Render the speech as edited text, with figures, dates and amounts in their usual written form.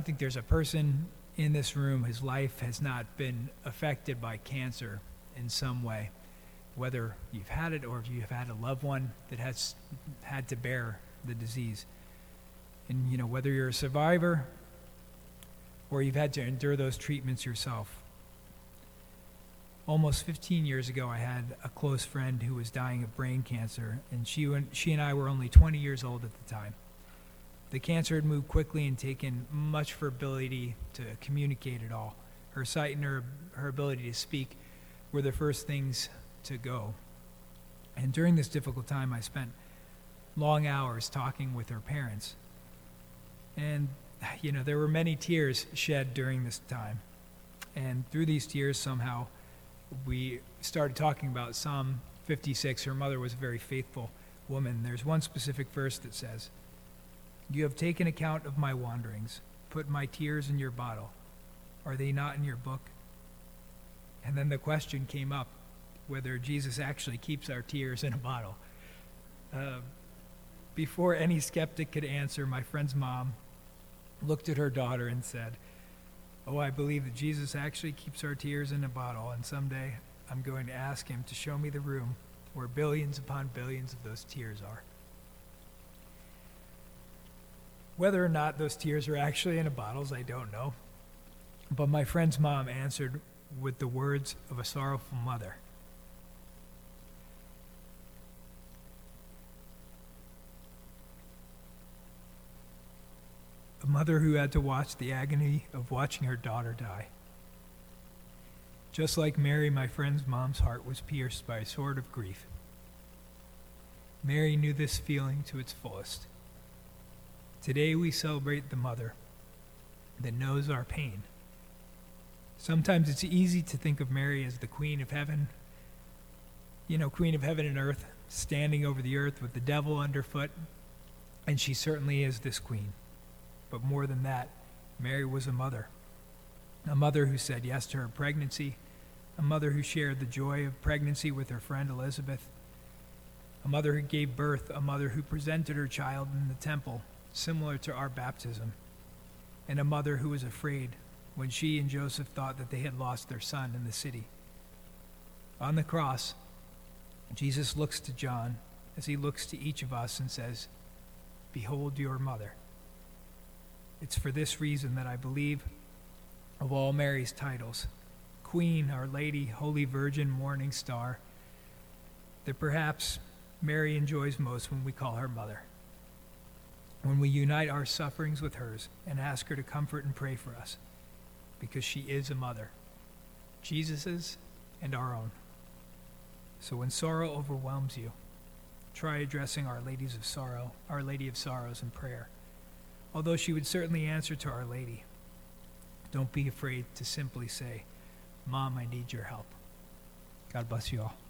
think there's a person in this room whose life has not been affected by cancer in some way, whether you've had it or if you've had a loved one that has had to bear the disease. And, whether you're a survivor or you've had to endure those treatments yourself. Almost 15 years ago, I had a close friend who was dying of brain cancer, and she and I were only 20 years old at the time. The cancer had moved quickly and taken much of her ability to communicate at all. Her sight and her ability to speak were the first things to go. And during this difficult time, I spent long hours talking with her parents. And, there were many tears shed during this time. And through these tears, somehow, we started talking about Psalm 56. Her mother was a very faithful woman. There's one specific verse that says, "You have taken account of my wanderings, put my tears in your bottle. Are they not in your book?" And then the question came up whether Jesus actually keeps our tears in a bottle. Before any skeptic could answer, my friend's mom looked at her daughter and said, "Oh, I believe that Jesus actually keeps our tears in a bottle, and someday I'm going to ask him to show me the room where billions upon billions of those tears are." Whether or not those tears are actually in bottles, I don't know. But my friend's mom answered with the words of a sorrowful mother. A mother who had to watch the agony of watching her daughter die. Just like Mary, my friend's mom's heart was pierced by a sword of grief. Mary knew this feeling to its fullest. Today we celebrate the mother that knows our pain. Sometimes it's easy to think of Mary as the Queen of Heaven, Queen of Heaven and earth, standing over the earth with the devil underfoot, and she certainly is this queen. But more than that, Mary was a mother who said yes to her pregnancy, a mother who shared the joy of pregnancy with her friend Elizabeth, a mother who gave birth, a mother who presented her child in the temple, similar to our baptism, and a mother who was afraid when she and Joseph thought that they had lost their son in the city. On the cross, Jesus looks to John as he looks to each of us and says, "Behold your mother." It's for this reason that I believe of all Mary's titles, Queen, Our Lady, Holy Virgin, Morning Star, that perhaps Mary enjoys most when we call her mother. When we unite our sufferings with hers and ask her to comfort and pray for us, because she is a mother, Jesus's and our own. So when sorrow overwhelms you, try addressing Our Lady of Sorrows in prayer. Although she would certainly answer to Our Lady, don't be afraid to simply say, "Mom, I need your help." God bless you all.